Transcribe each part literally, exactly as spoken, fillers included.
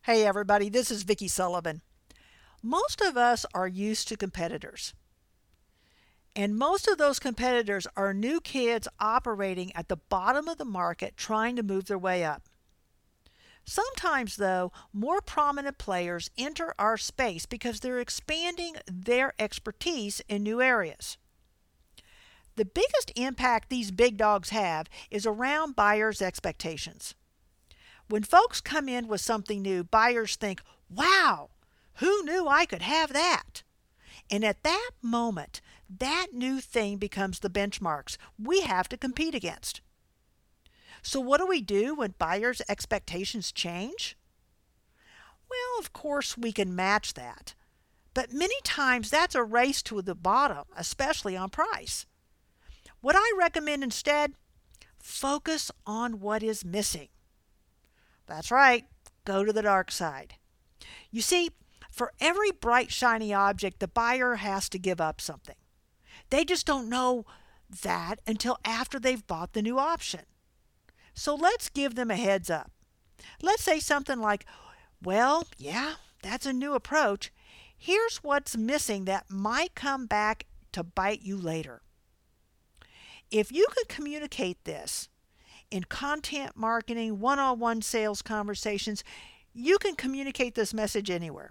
Hey everybody, this is Vicki Sullivan. Most of us are used to competitors. And most of those competitors are new kids operating at the bottom of the market trying to move their way up. Sometimes, though, more prominent players enter our space because they're expanding their expertise in new areas. The biggest impact these big dogs have is around buyers' expectations. When folks come in with something new, buyers think, wow, who knew I could have that? And at that moment, that new thing becomes the benchmarks we have to compete against. So, what do we do when buyers' expectations change? Well, of course, we can match that. But many times that's a race to the bottom, especially on price. What I recommend instead, focus on what is missing. That's right, go to the dark side. You see, for every bright, shiny object, the buyer has to give up something. They just don't know that until after they've bought the new option. So let's give them a heads up. Let's say something like, well, yeah, that's a new approach. Here's what's missing that might come back to bite you later. If you could communicate this in content marketing, one-on-one sales conversations, you can communicate this message anywhere.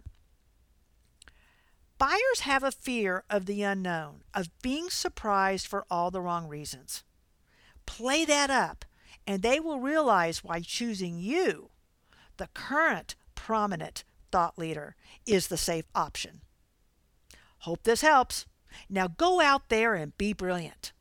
Buyers have a fear of the unknown, of being surprised for all the wrong reasons. Play that up, and they will realize why choosing you, the current prominent thought leader, is the safe option. Hope this helps. Now go out there and be brilliant.